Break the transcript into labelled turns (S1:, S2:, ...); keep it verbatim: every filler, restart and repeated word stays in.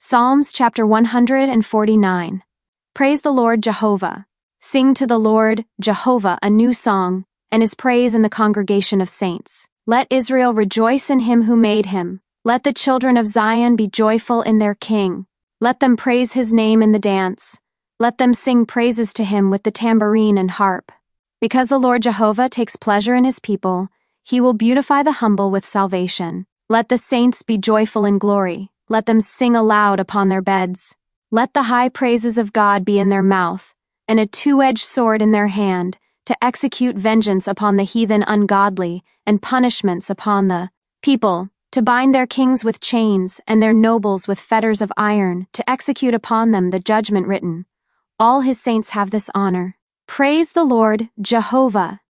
S1: Psalms chapter one hundred forty-nine. Praise the Lord Jehovah. Sing to the Lord, Jehovah, a new song, and his praise in the congregation of saints. Let Israel rejoice in him who made him. Let the children of Zion be joyful in their king. Let them praise his name in the dance. Let them sing praises to him with the tambourine and harp. Because the Lord Jehovah takes pleasure in his people, he will beautify the humble with salvation. Let the saints be joyful in glory. Let them sing aloud upon their beds. Let the high praises of God be in their mouth, and a two-edged sword in their hand, to execute vengeance upon the heathen ungodly, and punishments upon the people, to bind their kings with chains, and their nobles with fetters of iron, to execute upon them the judgment written. All his saints have this honor. Praise the Lord, Jehovah.